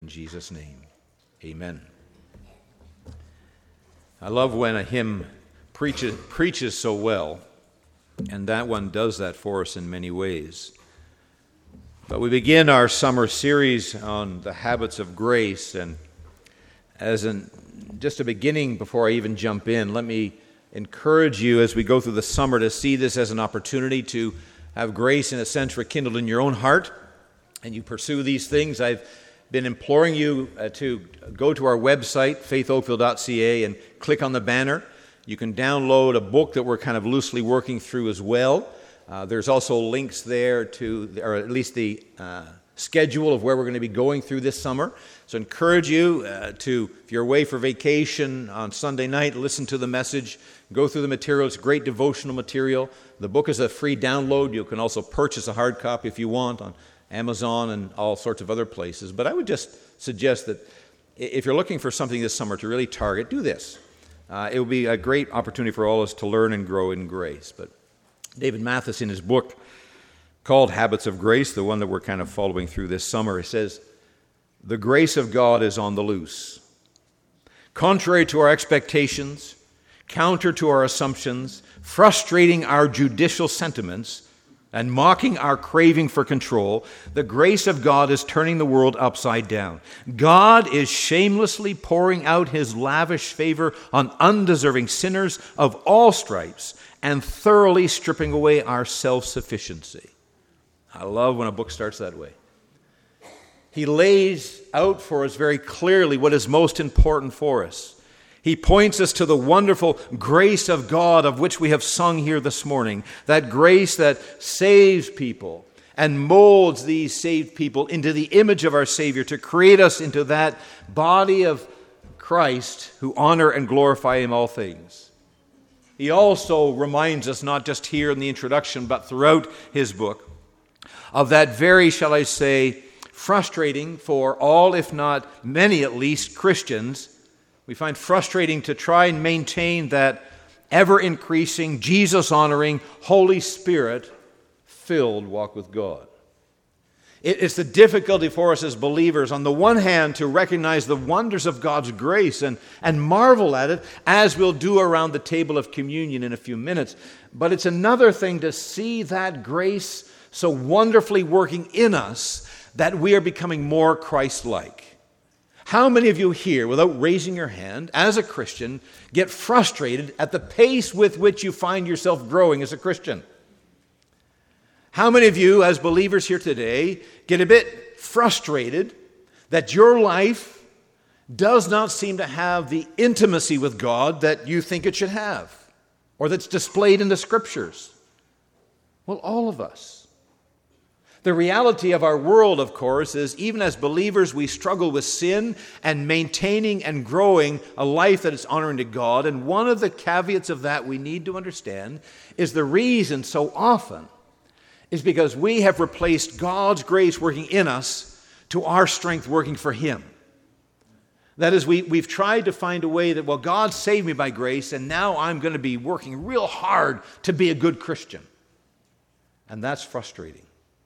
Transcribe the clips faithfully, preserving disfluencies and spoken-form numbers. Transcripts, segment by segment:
Jesus' name. Amen. I love when a hymn preaches, preaches so well, and that one does that for us in many ways. But we begin our summer series on the habits of grace, and as an, just a beginning before I even jump in, let me encourage you as we go through the summer to see this as an opportunity to have grace in a sense rekindled in your own heart, and you pursue these things. I've been imploring you uh, to go to our website, faith oakville dot c a, and click on the banner. You can download a book that we're kind of loosely working through as well. Uh, there's also links there to, or at least the uh, schedule of where we're going to be going through this summer. So I encourage you uh, to, if you're away for vacation on Sunday night, listen to the message, go through the material. It's great devotional material. The book is a free download. You can also purchase a hard copy if you want on Amazon and all sorts of other places. But I would just suggest that if you're looking for something this summer to really target, do this. Uh, it will be a great opportunity for all of us to learn and grow in grace. But David Mathis, in his book called Habits of Grace, the one that we're kind of following through this summer, he says, "The grace of God is on the loose. Contrary to our expectations, counter to our assumptions, frustrating our judicial sentiments, and mocking our craving for control, the grace of God is turning the world upside down. God is shamelessly pouring out his lavish favor on undeserving sinners of all stripes and thoroughly stripping away our self-sufficiency." I love when a book starts that way. He lays out for us very clearly what is most important for us. He points us to the wonderful grace of God of which we have sung here this morning, that grace that saves people and molds these saved people into the image of our Savior to create us into that body of Christ who honor and glorify him all things. He also reminds us, not just here in the introduction, but throughout his book, of that very, shall I say, frustrating for all, if not many at least, Christians. We find frustrating to try and maintain that ever-increasing, Jesus-honoring, Holy Spirit-filled walk with God. It's the difficulty for us as believers, on the one hand, to recognize the wonders of God's grace and, and marvel at it, as we'll do around the table of communion in a few minutes. But it's another thing to see that grace so wonderfully working in us that we are becoming more Christ-like. How many of you here, without raising your hand, as a Christian, get frustrated at the pace with which you find yourself growing as a Christian? How many of you, as believers here today, get a bit frustrated that your life does not seem to have the intimacy with God that you think it should have, or that's displayed in the Scriptures? Well, all of us. The reality of our world, of course, is even as believers, we struggle with sin and maintaining and growing a life that is honoring to God. And one of the caveats of that we need to understand is the reason so often is because we have replaced God's grace working in us to our strength working for him. That is, we, we've tried to find a way that, well, God saved me by grace, and now I'm going to be working real hard to be a good Christian. And that's frustrating.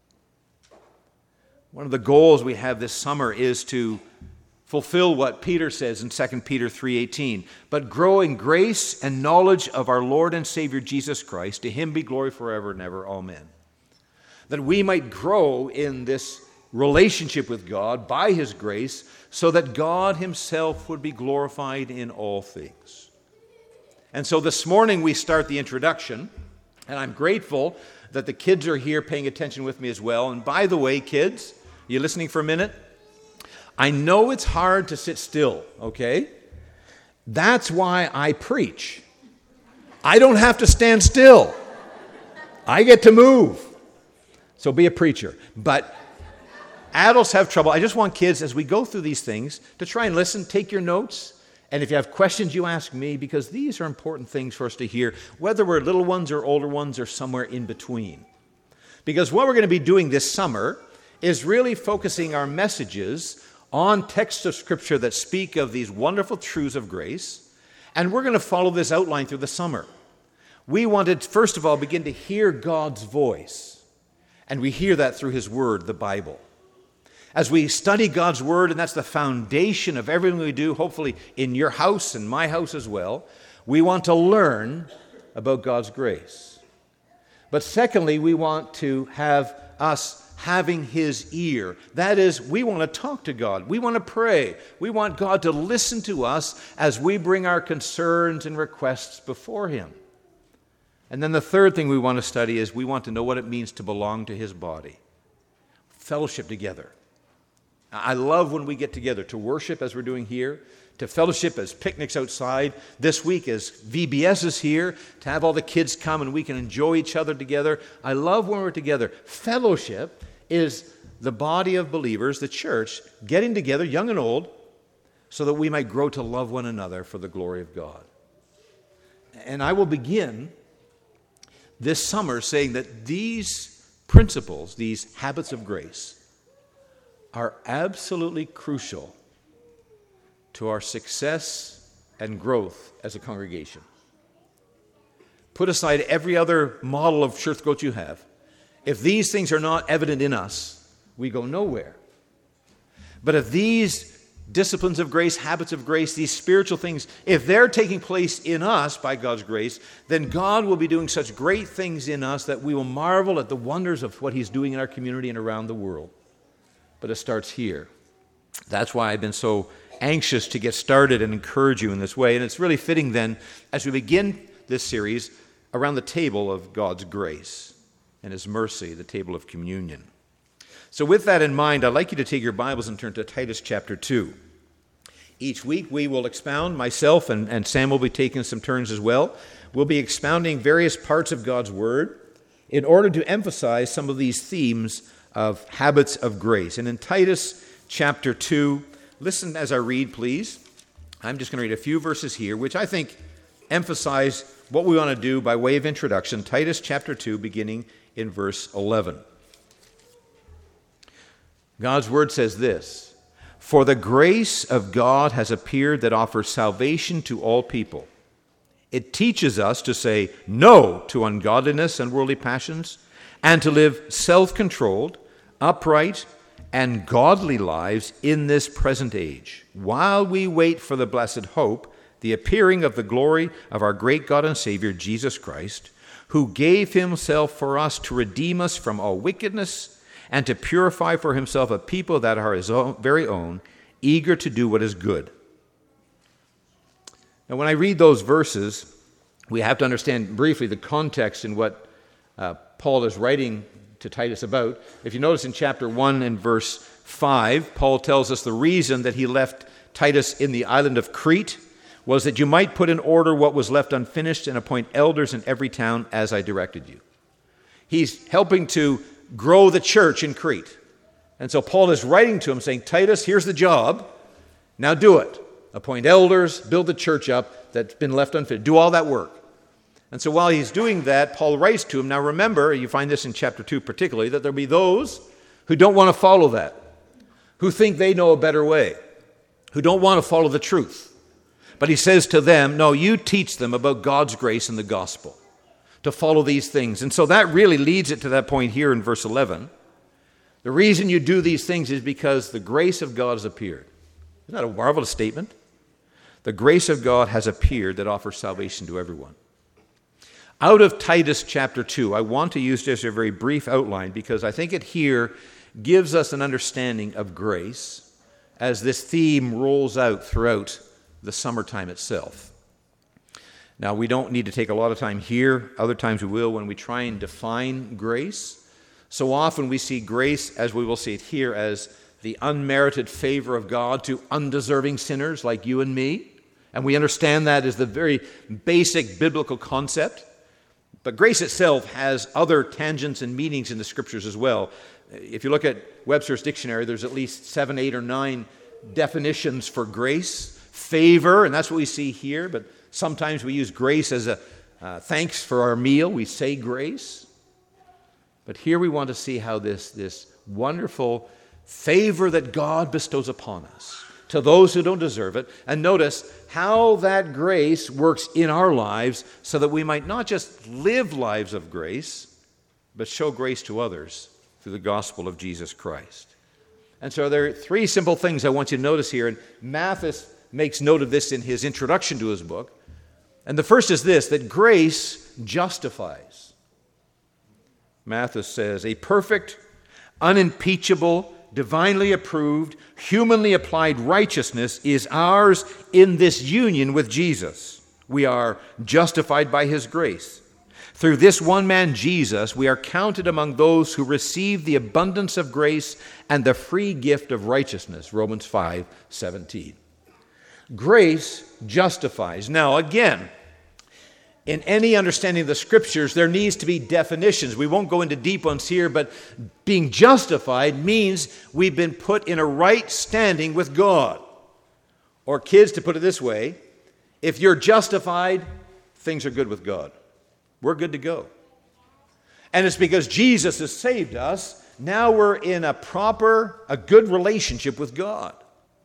One of the goals we have this summer is to fulfill what Peter says in Second Peter three eighteen. But grow in grace and knowledge of our Lord and Savior Jesus Christ. To him be glory forever and ever. Amen. That we might grow in this relationship with God by his grace, so that God himself would be glorified in all things. And so this morning we start the introduction, and I'm grateful that the kids are here paying attention with me as well. And by the way, kids, you listening for a minute? I know it's hard to sit still, okay? That's why I preach. I don't have to stand still. I get to move. So be a preacher. But adults have trouble. I just want kids, as we go through these things, to try and listen, take your notes, and if you have questions, you ask me, because these are important things for us to hear, whether we're little ones or older ones or somewhere in between. Because what we're going to be doing this summer is really focusing our messages on texts of Scripture that speak of these wonderful truths of grace, and we're going to follow this outline through the summer. We want to, first of all, begin to hear God's voice, and we hear that through his word, the Bible. As we study God's Word, and that's the foundation of everything we do, hopefully in your house and my house as well, we want to learn about God's grace. But secondly, we want to have us having His ear. That is, we want to talk to God. We want to pray. We want God to listen to us as we bring our concerns and requests before Him. And then the third thing we want to study is we want to know what it means to belong to His body. Fellowship together. I love when we get together to worship as we're doing here, to fellowship as picnics outside. This week as V B S is here, to have all the kids come and we can enjoy each other together. I love when we're together. Fellowship is the body of believers, the church, getting together, young and old, so that we might grow to love one another for the glory of God. And I will begin this summer saying that these principles, these habits of grace, are absolutely crucial to our success and growth as a congregation. Put aside every other model of church growth you have. If these things are not evident in us, we go nowhere. But if these disciplines of grace, habits of grace, these spiritual things, if they're taking place in us by God's grace, then God will be doing such great things in us that we will marvel at the wonders of what He's doing in our community and around the world. But it starts here. That's why I've been so anxious to get started and encourage you in this way. And it's really fitting then, as we begin this series, around the table of God's grace and His mercy, the table of communion. So with that in mind, I'd like you to take your Bibles and turn to Titus chapter two. Each week we will expound, myself and, and Sam will be taking some turns as well. We'll be expounding various parts of God's Word in order to emphasize some of these themes of habits of grace. And in Titus chapter two, listen as I read, please. I'm just going to read a few verses here, which I think emphasize what we want to do by way of introduction. Titus chapter two, beginning in verse eleven. God's word says this: "For the grace of God has appeared that offers salvation to all people. It teaches us to say no to ungodliness and worldly passions, and to live self-controlled, upright, and godly lives in this present age, while we wait for the blessed hope, the appearing of the glory of our great God and Savior, Jesus Christ, who gave Himself for us to redeem us from all wickedness and to purify for Himself a people that are His own, very own, eager to do what is good." Now, when I read those verses, we have to understand briefly the context in what uh, Paul is writing to Titus about. If you notice in chapter one and verse five, Paul tells us the reason that he left Titus in the island of Crete was that you might put in order what was left unfinished and appoint elders in every town as I directed you. He's helping to grow the church in Crete. And so Paul is writing to him saying, Titus, here's the job. Now do it. Appoint elders, build the church up that's been left unfinished. Do all that work. And so while he's doing that, Paul writes to him. Now remember, you find this in chapter two particularly, that there'll be those who don't want to follow that, who think they know a better way, who don't want to follow the truth. But he says to them, no, you teach them about God's grace and the gospel, to follow these things. And so that really leads it to that point here in verse eleven. The reason you do these things is because the grace of God has appeared. Isn't that a marvelous statement? The grace of God has appeared that offers salvation to everyone. Out of Titus chapter two, I want to use just a very brief outline because I think it here gives us an understanding of grace as this theme rolls out throughout the summertime itself. Now, we don't need to take a lot of time here. Other times we will when we try and define grace. So often we see grace, as we will see it here, as the unmerited favor of God to undeserving sinners like you and me. And we understand that as the very basic biblical concept. But grace itself has other tangents and meanings in the Scriptures as well. If you look at Webster's dictionary, there's at least seven, eight, or nine definitions for grace. Favor, and that's what we see here, but sometimes we use grace as a uh, thanks for our meal. We say grace. But here we want to see how this, this wonderful favor that God bestows upon us to those who don't deserve it. And notice how that grace works in our lives so that we might not just live lives of grace, but show grace to others through the gospel of Jesus Christ. And so there are three simple things I want you to notice here, and Mathis makes note of this in his introduction to his book. And the first is this, that grace justifies. Mathis says, a perfect, unimpeachable, divinely approved, humanly applied righteousness is ours in this union with Jesus. We are justified by his grace. Through this one man, Jesus, we are counted among those who receive the abundance of grace and the free gift of righteousness, Romans five seventeen. Grace justifies. Now, again, in any understanding of the Scriptures, there needs to be definitions. We won't go into deep ones here, but being justified means we've been put in a right standing with God. Or kids, to put it this way, if you're justified, things are good with God. We're good to go. And it's because Jesus has saved us, now we're in a proper, a good relationship with God.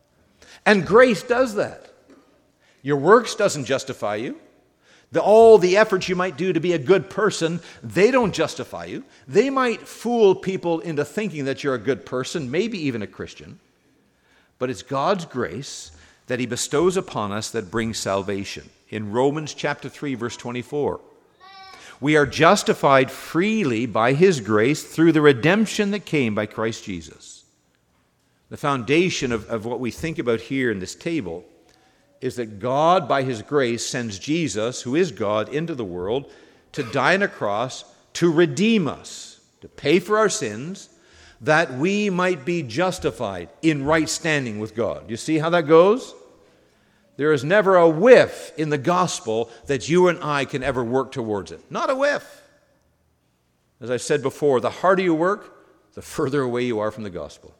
And grace does that. Your works doesn't justify you. The, all the efforts you might do to be a good person, they don't justify you. They might fool people into thinking that you're a good person, maybe even a Christian. But it's God's grace that he bestows upon us that brings salvation. In Romans chapter three, verse twenty-four, we are justified freely by his grace through the redemption that came by Christ Jesus. The foundation of, of what we think about here in this table is that God, by his grace, sends Jesus, who is God, into the world to die on a cross to redeem us, to pay for our sins, that we might be justified in right standing with God. You see how that goes? There is never a whiff in the gospel that you and I can ever work towards it. Not a whiff. As I said before, the harder you work, the further away you are from the gospel.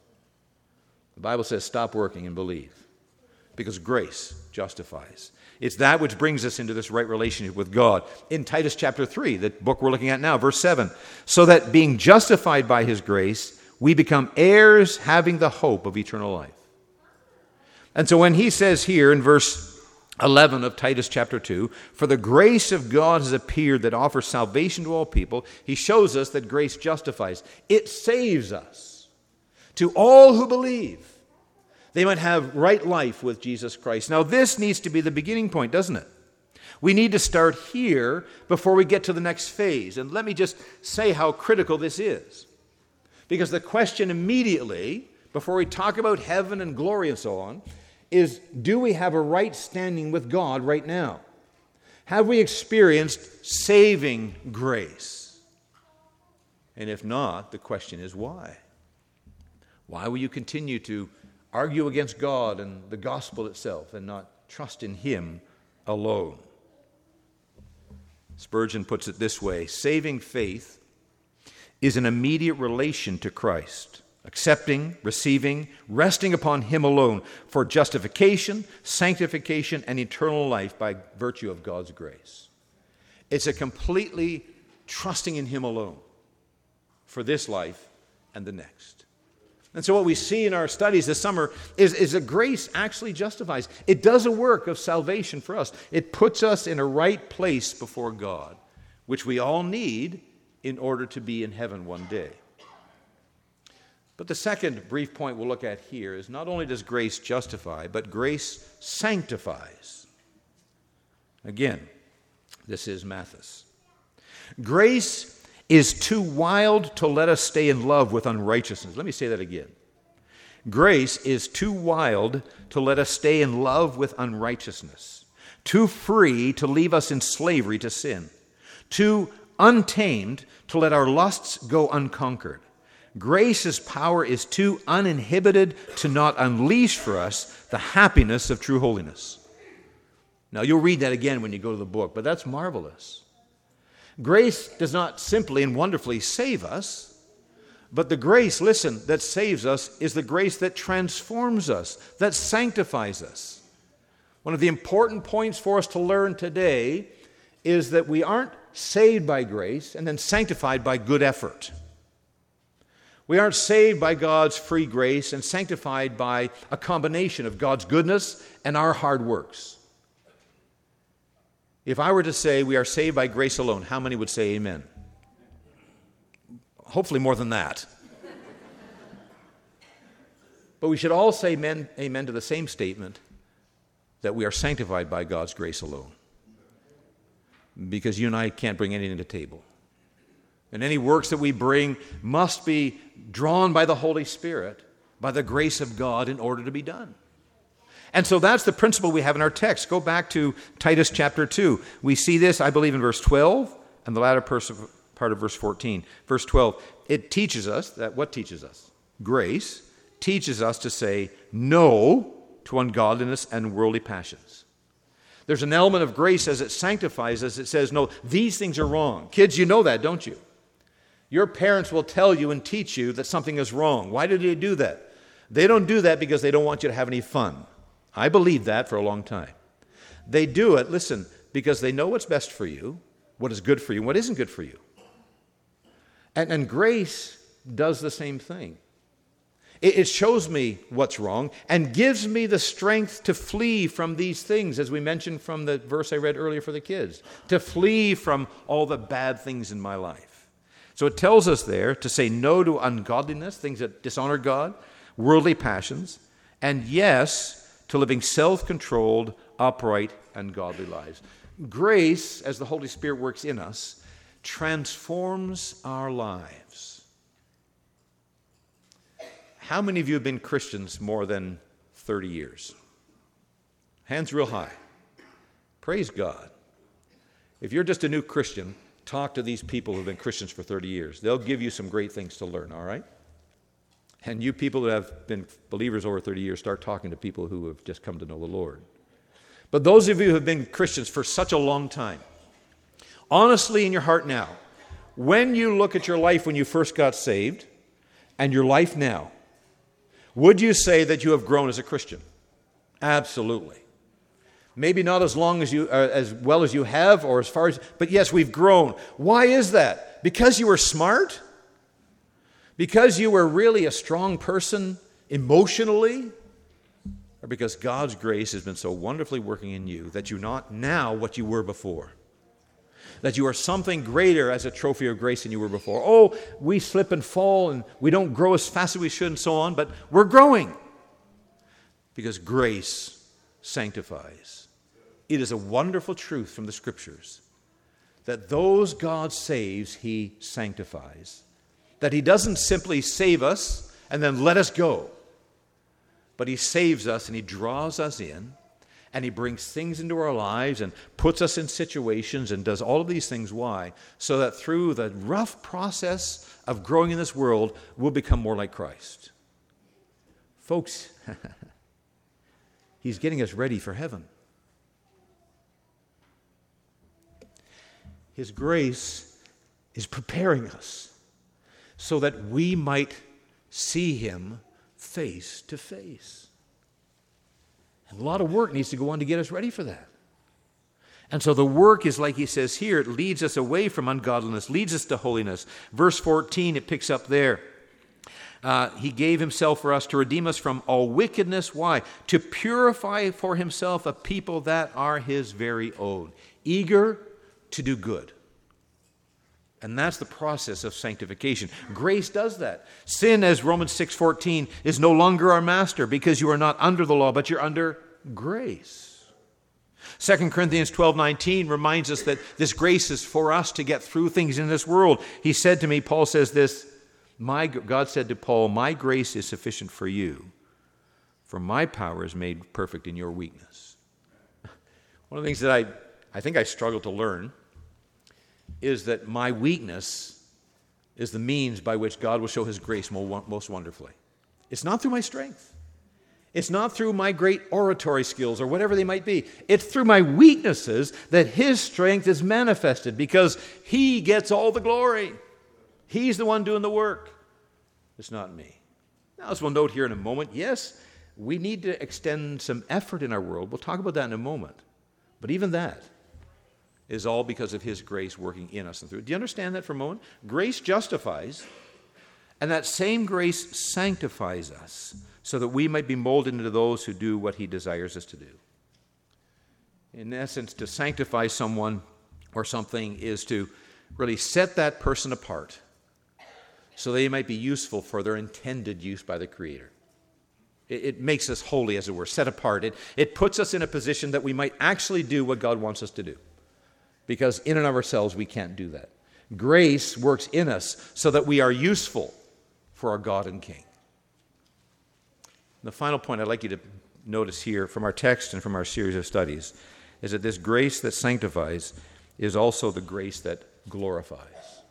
The Bible says stop working and believe, because grace justifies. It's that which brings us into this right relationship with God. In Titus chapter three, the book we're looking at now, verse seven, so that being justified by his grace, we become heirs having the hope of eternal life. And so when he says here in verse eleven of Titus chapter two, for the grace of God has appeared that offers salvation to all people, he shows us that grace justifies. It saves us. To all who believe, they might have right life with Jesus Christ. Now this needs to be the beginning point, doesn't it? We need to start here before we get to the next phase. And let me just say how critical this is. Because the question immediately, before we talk about heaven and glory and so on, is, do we have a right standing with God right now? Have we experienced saving grace? And if not, the question is why? Why will you continue to argue against God and the gospel itself and not trust in him alone? Spurgeon puts it this way, saving faith is an immediate relation to Christ, accepting, receiving, resting upon him alone for justification, sanctification, and eternal life by virtue of God's grace. It's a completely trusting in him alone for this life and the next. And so what we see in our studies this summer is, is that grace actually justifies. It does a work of salvation for us. It puts us in a right place before God, which we all need in order to be in heaven one day. But the second brief point we'll look at here is not only does grace justify, but grace sanctifies. Again, this is Mathis. Grace is too wild to let us stay in love with unrighteousness. Let me say that again. Grace is too wild to let us stay in love with unrighteousness, too free to leave us in slavery to sin, too untamed to let our lusts go unconquered. Grace's power is too uninhibited to not unleash for us the happiness of true holiness. Now, you'll read that again when you go to the book, but that's marvelous. Grace does not simply and wonderfully save us, but the grace, listen, that saves us is the grace that transforms us, that sanctifies us. One of the important points for us to learn today is that we aren't saved by grace and then sanctified by good effort. We aren't saved by God's free grace and sanctified by a combination of God's goodness and our hard works. If I were to say we are saved by grace alone, how many would say amen? Hopefully more than that. But we should all say amen, amen to the same statement that we are sanctified by God's grace alone. Because you and I can't bring anything to the table. And any works that we bring must be drawn by the Holy Spirit, by the grace of God, in order to be done. And so that's the principle we have in our text. Go back to Titus chapter two. We see this, I believe, in verse twelve and the latter part of verse fourteen. Verse twelve, it teaches us that what teaches us? Grace teaches us to say no to ungodliness and worldly passions. There's an element of grace as it sanctifies us. It says, no, these things are wrong. Kids, you know that, don't you? Your parents will tell you and teach you that something is wrong. Why do they do that? They don't do that because they don't want you to have any fun. I believed that for a long time. They do it, listen, because they know what's best for you, what is good for you, and what isn't good for you. And, and grace does the same thing. It, it shows me what's wrong and gives me the strength to flee from these things, as we mentioned from the verse I read earlier for the kids, to flee from all the bad things in my life. So it tells us there to say no to ungodliness, things that dishonor God, worldly passions, and yes to living self-controlled, upright, and godly lives. Grace, as the Holy Spirit works in us, transforms our lives. How many of you have been Christians more than thirty years? Hands real high. Praise God. If you're just a new Christian, talk to these people who have been Christians for thirty years. They'll give you some great things to learn, all right? And you people that have been believers over thirty years, start talking to people who have just come to know the Lord. But those of you who have been Christians for such a long time, honestly in your heart now, when you look at your life when you first got saved and your life now, would you say that you have grown as a Christian? Absolutely. Maybe not as long as you, uh, as well as you have, or as far as, but yes, we've grown. Why is that? Because you were smart? Because you were really a strong person emotionally? Or because God's grace has been so wonderfully working in you that you're not now what you were before? That you are something greater as a trophy of grace than you were before. Oh, we slip and fall and we don't grow as fast as we should and so on, but we're growing. Because grace sanctifies. It is a wonderful truth from the Scriptures that those God saves, He sanctifies. That He doesn't simply save us and then let us go, but He saves us and He draws us in and He brings things into our lives and puts us in situations and does all of these things. Why? So that through the rough process of growing in this world, we'll become more like Christ. Folks, He's getting us ready for heaven. His grace is preparing us so that we might see Him face to face. And a lot of work needs to go on to get us ready for that. And so the work is like he says here, it leads us away from ungodliness, leads us to holiness. Verse fourteen, it picks up there. Uh, he gave Himself for us to redeem us from all wickedness. Why? To purify for Himself a people that are His very own, eager to do good. And that's the process of sanctification. Grace does that. Sin, as Romans six fourteen, is no longer our master because you are not under the law, but you're under grace. Second Corinthians twelve nineteen reminds us that this grace is for us to get through things in this world. He said to me, Paul says this, my, God said to Paul, my grace is sufficient for you, for my power is made perfect in your weakness. One of the things that I, I think I struggle to learn is that my weakness is the means by which God will show His grace most wonderfully. It's not through my strength. It's not through my great oratory skills or whatever they might be. It's through my weaknesses that His strength is manifested because He gets all the glory. He's the one doing the work. It's not me. Now, as we'll note here in a moment, yes, we need to extend some effort in our world. We'll talk about that in a moment. But even that is all because of His grace working in us and through. Do you understand that for a moment? Grace justifies, and that same grace sanctifies us so that we might be molded into those who do what He desires us to do. In essence, to sanctify someone or something is to really set that person apart so they might be useful for their intended use by the Creator. It, it makes us holy, as it were, set apart. It, it puts us in a position that we might actually do what God wants us to do. Because in and of ourselves, we can't do that. Grace works in us so that we are useful for our God and King. The final point I'd like you to notice here from our text and from our series of studies is that this grace that sanctifies is also the grace that glorifies.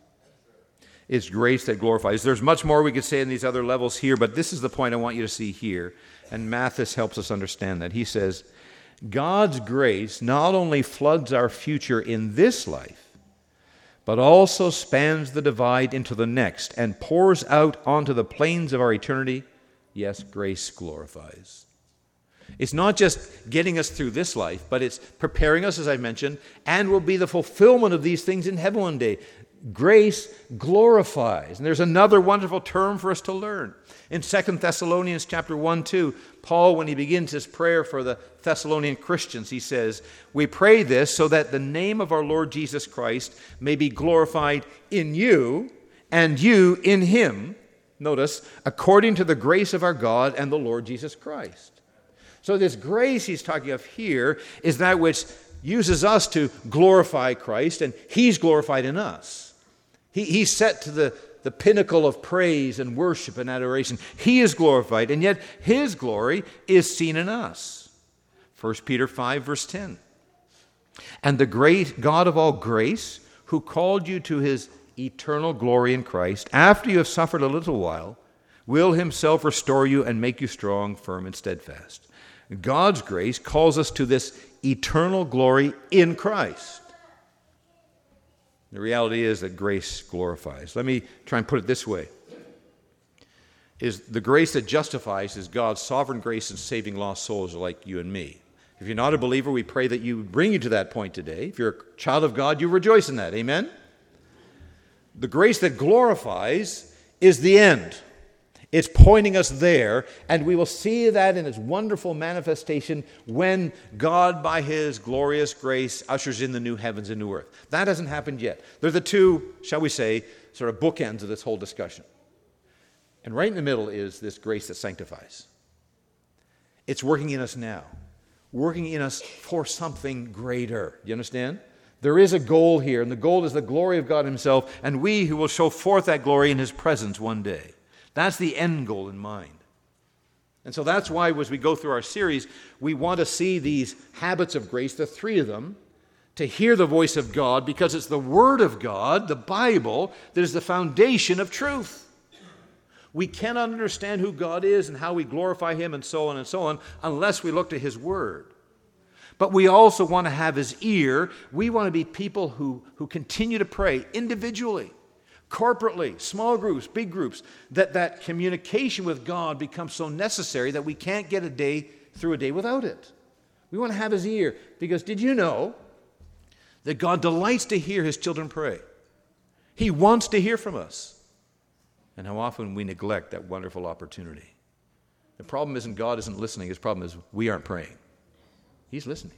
It's grace that glorifies. There's much more we could say in these other levels here, but this is the point I want you to see here. And Mathis helps us understand that. He says, God's grace not only floods our future in this life, but also spans the divide into the next and pours out onto the plains of our eternity. Yes, grace glorifies. It's not just getting us through this life, but it's preparing us, as I mentioned, and will be the fulfillment of these things in heaven one day. Grace glorifies. And there's another wonderful term for us to learn. In Second Thessalonians chapter one, two, Paul, when he begins his prayer for the Thessalonian Christians, he says, we pray this so that the name of our Lord Jesus Christ may be glorified in you and you in him, notice, according to the grace of our God and the Lord Jesus Christ. So this grace he's talking of here is that which uses us to glorify Christ, and he's glorified in us. He, he's set to the, the pinnacle of praise and worship and adoration. He is glorified, and yet his glory is seen in us. First Peter five, verse ten. And the great God of all grace, who called you to his eternal glory in Christ, after you have suffered a little while, will himself restore you and make you strong, firm, and steadfast. God's grace calls us to this eternal glory in Christ. The reality is that grace glorifies. Let me try and put it this way. Is the grace that justifies is God's sovereign grace in saving lost souls like you and me. If you're not a believer, we pray that you bring you to that point today. If you're a child of God, you rejoice in that. Amen? The grace that glorifies is the end. It's pointing us there, and we will see that in its wonderful manifestation when God, by his glorious grace, ushers in the new heavens and new earth. That hasn't happened yet. They're the two, shall we say, sort of bookends of this whole discussion. And right in the middle is this grace that sanctifies. It's working in us now, working in us for something greater. Do you understand? There is a goal here, and the goal is the glory of God himself, and we who will show forth that glory in his presence one day. That's the end goal in mind. And so that's why as we go through our series, we want to see these habits of grace, the three of them, to hear the voice of God, because it's the Word of God, the Bible, that is the foundation of truth. We cannot understand who God is and how we glorify him and so on and so on unless we look to his Word. But we also want to have his ear. We want to be people who, who continue to pray individually, corporately, small groups, big groups, that that communication with God becomes so necessary that we can't get a day through a day without it. We want to have his ear, because did you know that God delights to hear his children pray? He wants to hear from us. And how often we neglect that wonderful opportunity. The problem isn't God isn't listening. His problem is we aren't praying. He's listening.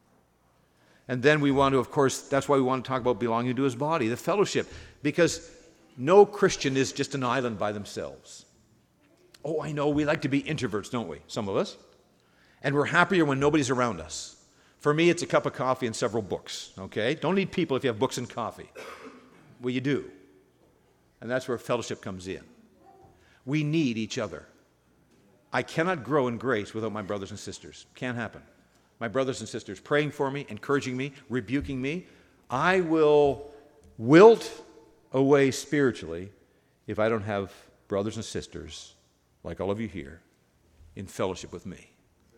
And then we want to, of course, that's why we want to talk about belonging to his body, the fellowship, because no Christian is just an island by themselves. Oh, I know, we like to be introverts, don't we? Some of us. And we're happier when nobody's around us. For me, it's a cup of coffee and several books, okay? Don't need people if you have books and coffee. Well, you do. And that's where fellowship comes in. We need each other. I cannot grow in grace without my brothers and sisters. Can't happen. My brothers and sisters praying for me, encouraging me, rebuking me. I will wilt away spiritually if I don't have brothers and sisters, like all of you here, in fellowship with me.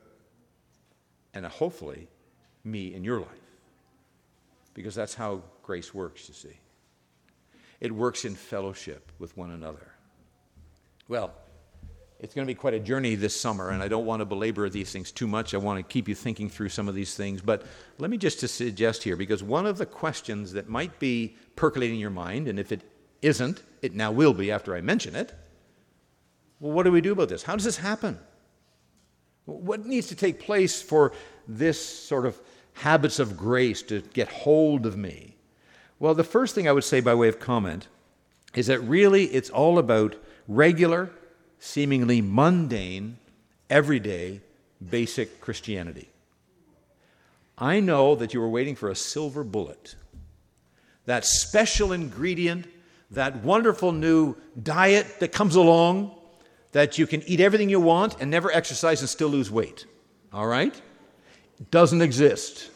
And hopefully, me in your life. Because that's how grace works, you see. It works in fellowship with one another. Well, it's going to be quite a journey this summer, and I don't want to belabor these things too much. I want to keep you thinking through some of these things. But let me just suggest here, because one of the questions that might be percolating in your mind, and if it isn't, it now will be after I mention it, well, what do we do about this? How does this happen? What needs to take place for this sort of habits of grace to get hold of me? Well, the first thing I would say by way of comment is that really it's all about regular, seemingly mundane everyday, basic Christianity. I know that you were waiting for a silver bullet, that special ingredient, that wonderful new diet that comes along, that you can eat everything you want and never exercise and still lose weight. All right? It doesn't exist.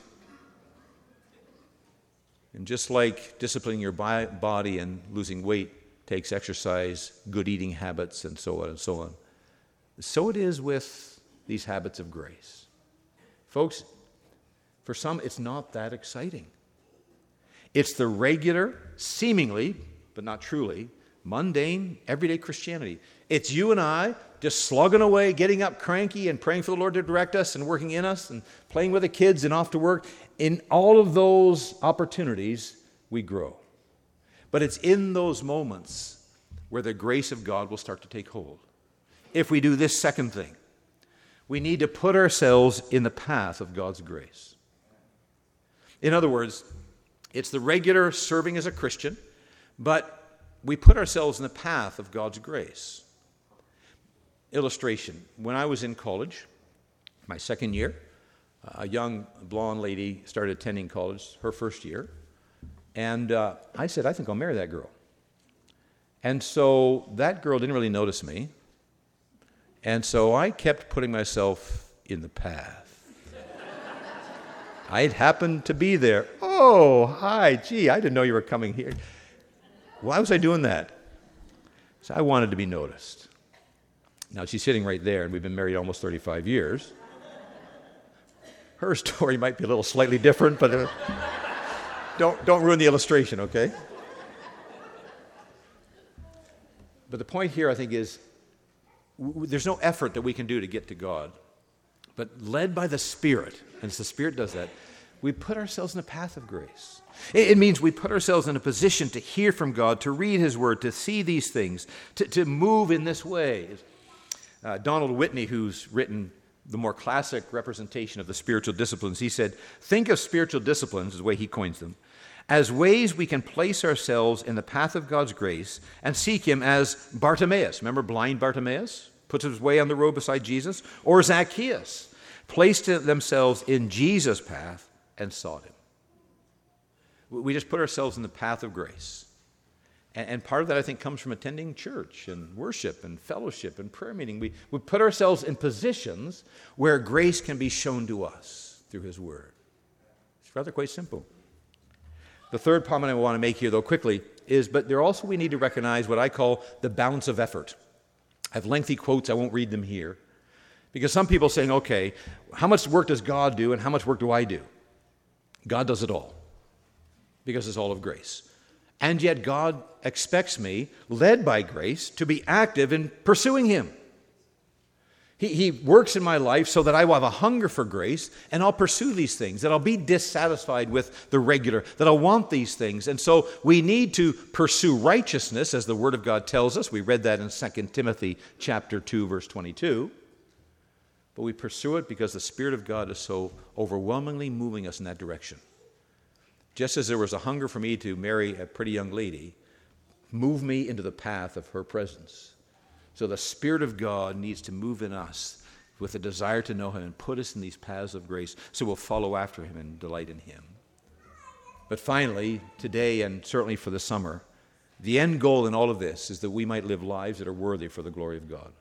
And just like disciplining your body and losing weight takes exercise, good eating habits, and so on and so on, so it is with these habits of grace. Folks, for some, it's not that exciting. It's the regular, seemingly, but not truly, mundane, everyday Christianity. It's you and I just slugging away, getting up cranky and praying for the Lord to direct us and working in us and playing with the kids and off to work. In all of those opportunities, we grow. But it's in those moments where the grace of God will start to take hold. If we do this second thing, we need to put ourselves in the path of God's grace. In other words, it's the regular serving as a Christian, but we put ourselves in the path of God's grace. Illustration. When I was in college, my second year, a young blonde lady started attending college her first year, and uh, I said, I think I'll marry that girl. And so that girl didn't really notice me, and so I kept putting myself in the path. I'd happened to be there. Oh, hi, gee, I didn't know you were coming here. Why was I doing that? So I wanted to be noticed. Now, she's sitting right there, and we've been married almost thirty-five years. Her story might be a little slightly different, but uh, don't, don't ruin the illustration, okay? But the point here, I think, is w- there's no effort that we can do to get to God. But led by the Spirit, and as the Spirit does that, we put ourselves in the path of grace. It, it means we put ourselves in a position to hear from God, to read His Word, to see these things, to, to move in this way. Uh, Donald Whitney, who's written the more classic representation of the spiritual disciplines, he said, think of spiritual disciplines, is the way he coins them, as ways we can place ourselves in the path of God's grace and seek Him as Bartimaeus. Remember blind Bartimaeus? Puts his way on the road beside Jesus. Or Zacchaeus, placed themselves in Jesus' path and sought Him. We just put ourselves in the path of grace. And part of that, I think, comes from attending church and worship and fellowship and prayer meeting. We, we put ourselves in positions where grace can be shown to us through His Word. It's rather quite simple. The third comment I want to make here, though, quickly, is, but there also we need to recognize what I call the balance of effort. I have lengthy quotes. I won't read them here. Because some people are saying, okay, how much work does God do and how much work do I do? God does it all. Because it's all of grace. And yet God expects me, led by grace, to be active in pursuing Him. He, he works in my life so that I will have a hunger for grace, and I'll pursue these things, that I'll be dissatisfied with the regular, that I'll want these things. And so we need to pursue righteousness, as the Word of God tells us. We read that in Second Timothy chapter two, verse twenty-two. But we pursue it because the Spirit of God is so overwhelmingly moving us in that direction. Just as there was a hunger for me to marry a pretty young lady, move me into the path of her presence. So the Spirit of God needs to move in us with a desire to know Him and put us in these paths of grace so we'll follow after Him and delight in Him. But finally, today and certainly for the summer, the end goal in all of this is that we might live lives that are worthy for the glory of God.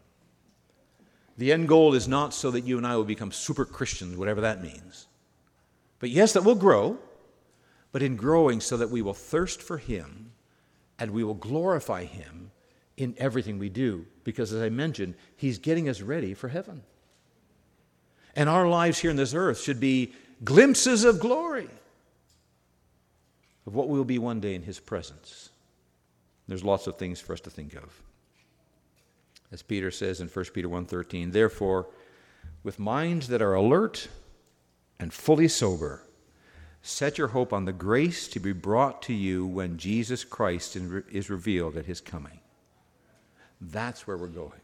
The end goal is not so that you and I will become super Christians, whatever that means. But yes, that will grow. But in growing so that we will thirst for Him and we will glorify Him in everything we do. Because as I mentioned, He's getting us ready for heaven. And our lives here on this earth should be glimpses of glory of what we will be one day in His presence. There's lots of things for us to think of. As Peter says in First Peter one thirteen, therefore, with minds that are alert and fully sober, set your hope on the grace to be brought to you when Jesus Christ is revealed at His coming. That's where we're going.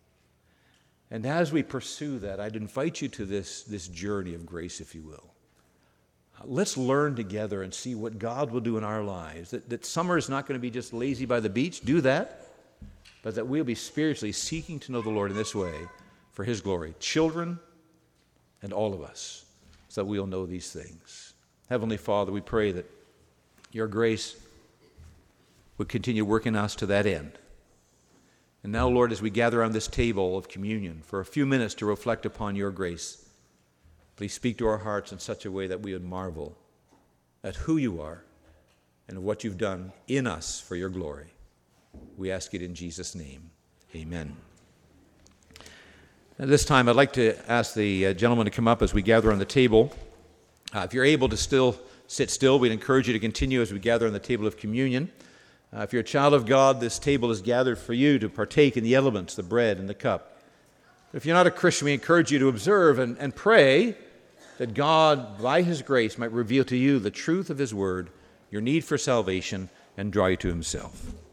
And as we pursue that, I'd invite you to this, this journey of grace, if you will. Let's learn together and see what God will do in our lives. That, that summer is not going to be just lazy by the beach. Do that. But that we'll be spiritually seeking to know the Lord in this way for his glory, children and all of us, so that we'll know these things. Heavenly Father, we pray that your grace would continue working us to that end. And now, Lord, as we gather on this table of communion for a few minutes to reflect upon your grace, please speak to our hearts in such a way that we would marvel at who you are and what you've done in us for your glory. We ask it in Jesus' name. Amen. At this time, I'd like to ask the uh, gentleman to come up as we gather on the table. Uh, if you're able to still sit still, we'd encourage you to continue as we gather on the table of communion. Uh, if you're a child of God, this table is gathered for you to partake in the elements, the bread and the cup. If you're not a Christian, we encourage you to observe and, and pray that God, by his grace, might reveal to you the truth of his word, your need for salvation, and draw you to himself.